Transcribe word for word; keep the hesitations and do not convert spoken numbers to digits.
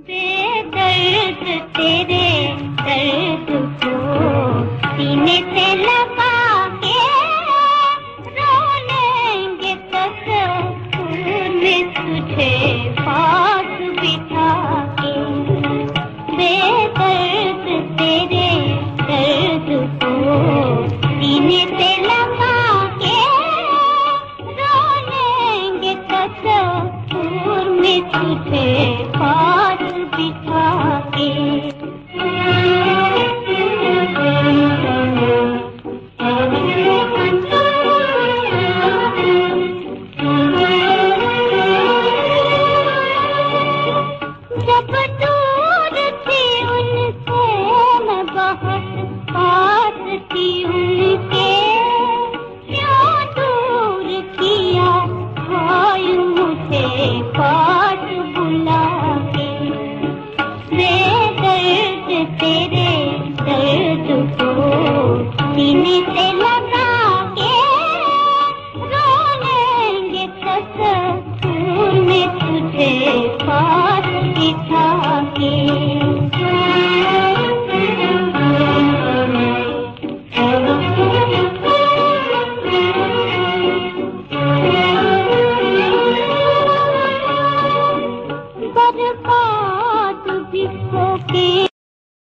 बेदर्द तेरे दर्द को सीने से लगा के रो लेंगे तसव्वुर में तुझे पास बिठा के। बेदर्द तेरे दर्द को सीने से लगा के रो लेंगे तसव्वुर में तुझे पास बिठा के। जब दूर थी उनसे मैं बहुत पास थी उनके, क्यों दूर किया हाय मुझे पास बुला के। बेदर्द तेरे दर्द को सीने से लगा के रो लेंगे तसव्वुर में तुझे पास बिठा के।